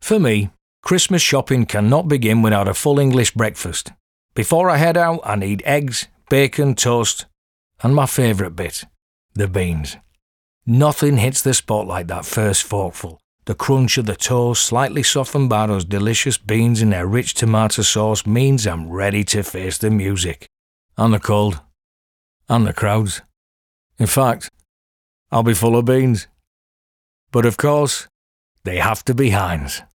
For me, Christmas shopping cannot begin without a full English breakfast. Before I head out, I need eggs, bacon, toast, and my favourite bit, the beans. Nothing hits the spot like that first forkful. The crunch of the toast, slightly softened by those delicious beans and their rich tomato sauce, means I'm ready to face the music, and the cold, and the crowds. In fact, I'll be full of beans. But of course, they have to be Heinz.